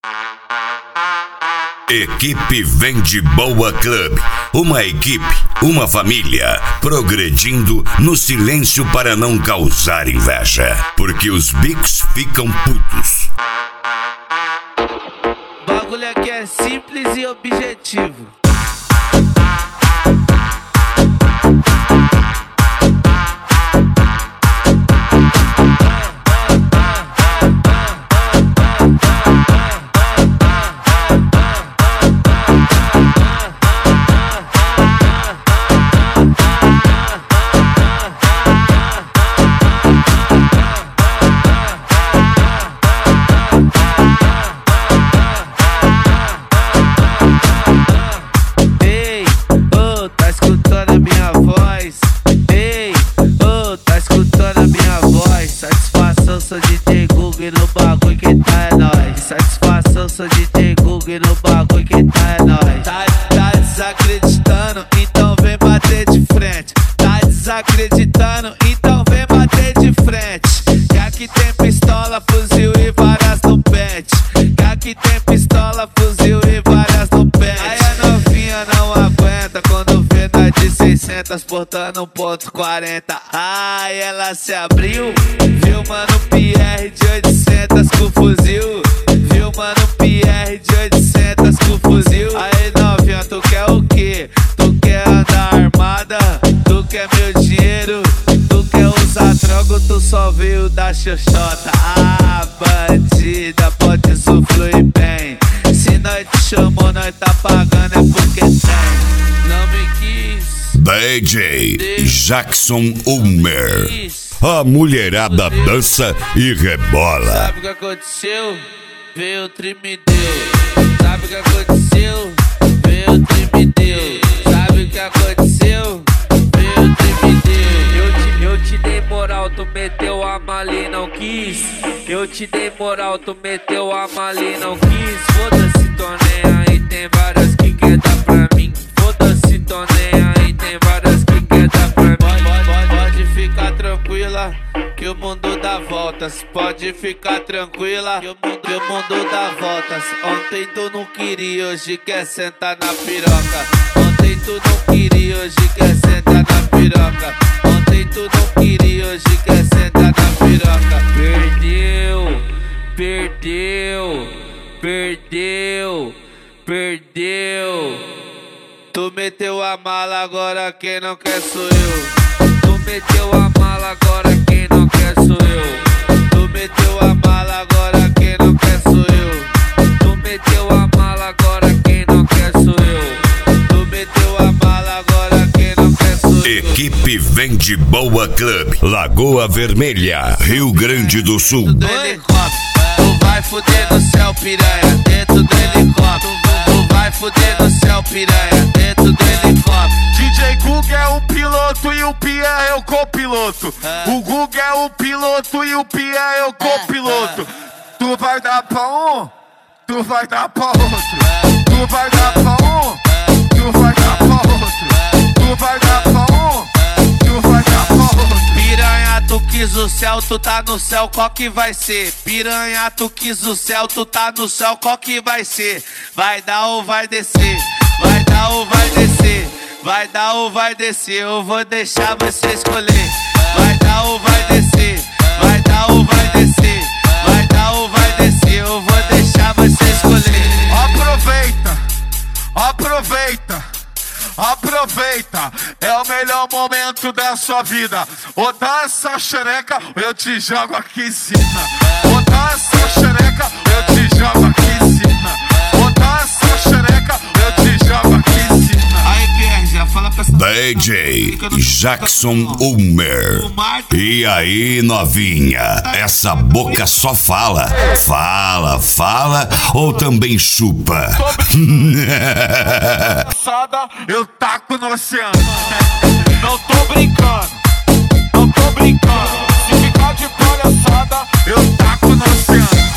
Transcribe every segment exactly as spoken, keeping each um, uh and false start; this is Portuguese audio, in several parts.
Equipe Vende Boa Club. Uma equipe, uma família, progredindo no silêncio para não causar inveja. Porque os bicos ficam putos. O bagulho aqui é simples e objetivo. Sou D J Google no bagulho que tá é nóis. Satisfação, sou D J Google no bagulho que tá é nóis. Tá, tá desacreditando, então vem bater de frente. Tá desacreditando, então vem bater de frente. Que aqui tem pistola, fuzil e várias no pente. Que aqui tem pistola, fuzil e várias no pente. Aí a novinha não aguenta quando vê nós de seiscentos portando um ponto quarenta. Ai, ela se abriu, viu mano P R de oitocentos com fuzil. Viu mano P R de oitocentos com fuzil. Aí novinha, tu quer o quê? Tu quer andar armada? Tu quer meu dinheiro? Tu quer usar droga? Tu só veio da xoxota. Ah, bandida, pode usufruir bem. Se nós te chamou, nós tá pagando é porque tem. Não me quis. D J Jackson Ulmer. A mulherada dança e rebola. Sabe o que aconteceu? Veio o trimideu. Sabe o que aconteceu? Veio o trimideu. Sabe o que aconteceu? Veio o trimideu. Eu te, eu te dei moral, tu meteu a mala e não quis. Eu te dei moral, tu meteu a mala e não quis. Foda-se, tô nem aí, tem várias que quer dar pra mim. Foda-se, tô nem aí, tem várias que quer dar pra mim. Pode, pode, pode ficar tranquila, que o mundo dá voltas. Pode ficar tranquila, que o mundo, que o mundo dá voltas. Ontem tu não queria, hoje quer sentar na piroca. Ontem tu não queria, hoje quer sentar na piroca. Ontem tu não queria, hoje quer sentar na piroca. Perdeu, perdeu, perdeu, perdeu. Tu meteu a mala, agora quem não quer sou eu. Tu meteu a mala, agora quem não quer sou eu. Tu meteu a mala, agora quem não quer sou eu. Tu meteu a mala, agora quem não quer sou eu. Tu meteu a mala, agora quem não quer sou eu. Equipe Vende Boa Club, Lagoa Vermelha, Rio Grande do Sul. Do helicóptero, tu vai fuder no céu, piranha, dentro do helicóptero. Tu vai fuder no céu, piranha, dentro do helicóptero. D J Google é o piloto e o Pia é o copiloto. O Google é o piloto e o Pia é o copiloto. Tu vai dar pra um, tu vai dar pra outro. Tu vai dar pra um, tu vai dar pra outro. Tu vai dar pra um, tu vai dar pra outro. Piranha, tu quis o céu, tu tá no céu, qual que vai ser? Piranha, tu quis o céu, tu tá no céu, qual que vai ser? Vai dar ou vai descer? Vai dar ou vai descer? Vai dar ou vai descer? Eu vou deixar você escolher. Vai dar ou vai descer? Vai dar ou vai descer? Vai dar ou vai descer? Eu vou deixar você escolher. Aproveita, aproveita, aproveita. É o melhor momento da sua vida. Ou dá essa xereca, eu te jogo aqui em cima. Ou dá essa xereca, eu te jogo aqui em cima. Ou dá essa xereca, eu te jogo aqui em cima. Aí, Pierre, já fala pra essa D J Jackson Ulmer. E aí, novinha, essa boca só fala. Fala, fala ou também chupa? Eu taco no oceano. Não tô brincando, não tô brincando. Se ficar de palhaçada, eu taco no oceano.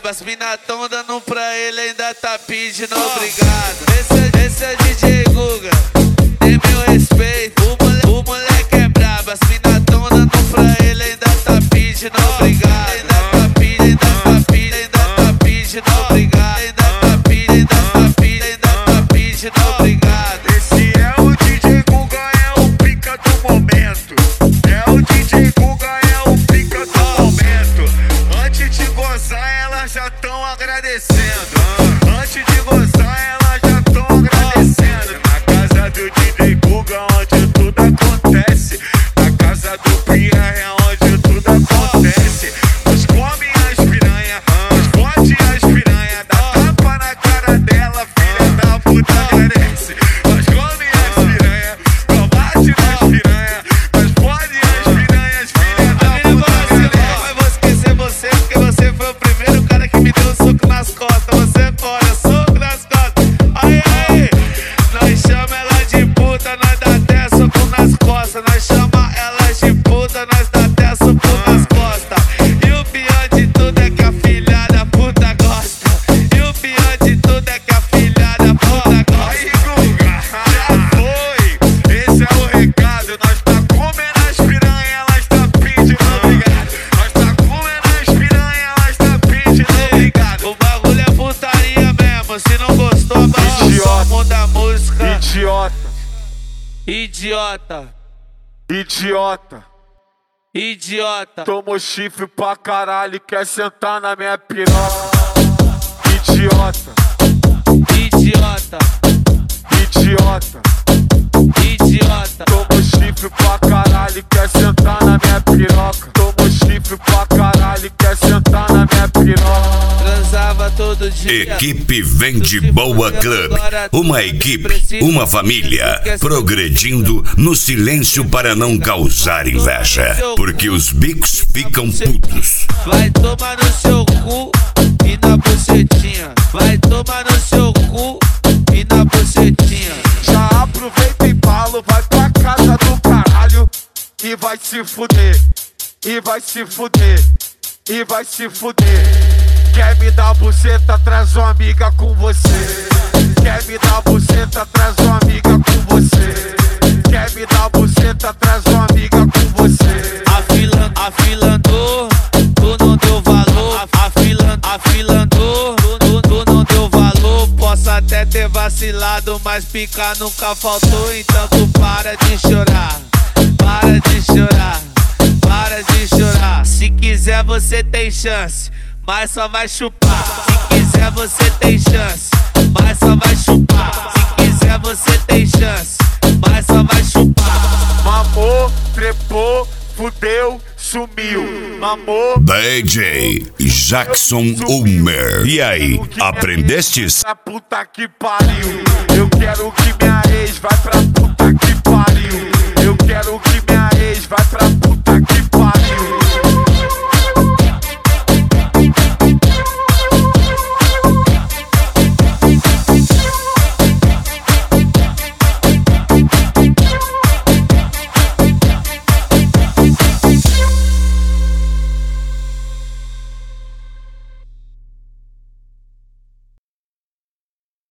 braba, as mina tão dando pra ele, ainda tá pedindo obrigado. Esse, esse é D J Guga, tem meu respeito. O moleque, o moleque é braba, as mina tão dando pra ele, ainda tá pedindo obrigado. Ainda tá pedindo, ainda tá pedindo, ainda tá pedindo obrigado. Ainda tá pedindo, ainda tá pedindo, ainda tá pedindo obrigado. Esse é o D J Guga, é o pica do momento. É o D J Guga, é o pica do momento. Antes de gozar, elas já tão agradecendo. Antes de gozar, elas já tão agradecendo. Na casa do D J Guga, onde tudo acontece. Na casa do Pia é onde tudo acontece. Nós come as piranha, nós fode as piranha. Dá tapa na cara dela, filha da puta agradece. Nós come as piranha, nós bate nas piranha. Nós fode as piranhas, filha da puta agradece. Mas vou esquecer você, porque você foi o primeiro cara que me deu um soco nas costas. Você é fora, soco nas costas. Aí, aí, nós chama ela de puta, nós dá até soco nas costas. Nós chama ela de puta, nós dá até soco nas costas. E o pior de tudo é que a filha da puta gosta. E o pior de tudo é que a filha da puta gosta. Aí, Guga, já foi. Esse é o recado. Nós tá comendo as piranha, elas tá pedindo obrigado. Nós tá comendo as piranha, elas tá pedindo obrigado. O bagulho é putaria mesmo. Se não gostou, abaixa o som, muda a música. Idiota, Idiota, idiota. idiota. Tomou chifre pra caralho e quer sentar na minha piroca. Idiota, Idiota, idiota. idiota. Tomou chifre pra caralho e quer sentar na minha piroca. Tomou chifre pra caralho e quer sentar na minha piroca. Transava todo dia. Equipe Vende Boa Club. Uma equipe, uma família, progredindo no silêncio para não causar inveja. Porque os bicos ficam putos. Vai tomar no seu cu e na bucetinha. Vai tomar no seu cu e na bucetinha. Já aproveita e falo, vai pra casa do caralho e vai se fuder, e vai se fuder, e vai se fuder. Quer me dar buceta, traz uma amiga com você. Quer me dar buceta, traz uma amiga com você. Quer me dar buceta, traz uma amiga com você. A fila, a fila andou, tu não deu valor. A fila, a fila andou, tu, tu não deu valor. Posso até ter vacilado, mas picar nunca faltou. Então tu para de chorar, para de chorar, para de chorar. Se quiser você tem chance, mas só vai chupar. Se quiser você tem chance, mas só vai chupar. Se quiser você tem chance, mas só vai chupar. Mamou, trepou, fudeu, sumiu. Mamou, D J Jackson Ulmer. E aí, aprendestes? pra puta que pariu. Eu quero que minha ex vai pra puta que pariu. Eu quero que minha ex vai pra puta